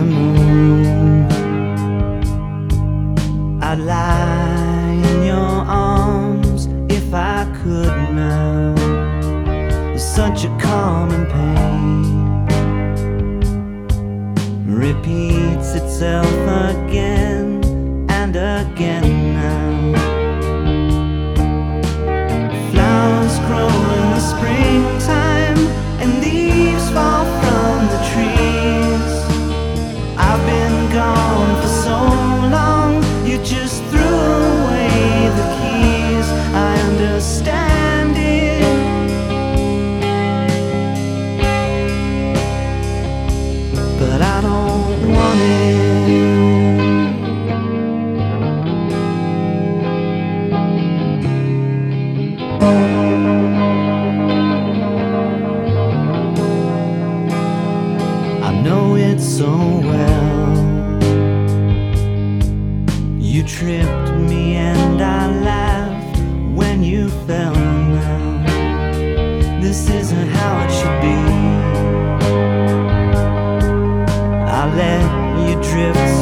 moon. I'd lie in your arms if I could now. There's such a common pain repeats itself again and again now. Flowers grow in the springtime and leaves fall from the trees. I've been gone for so long, you just threw away the keys. I understand it, but I don't want it. I know it so well. You tripped me and I laughed when you fell down. This isn't how it should be. I let you drift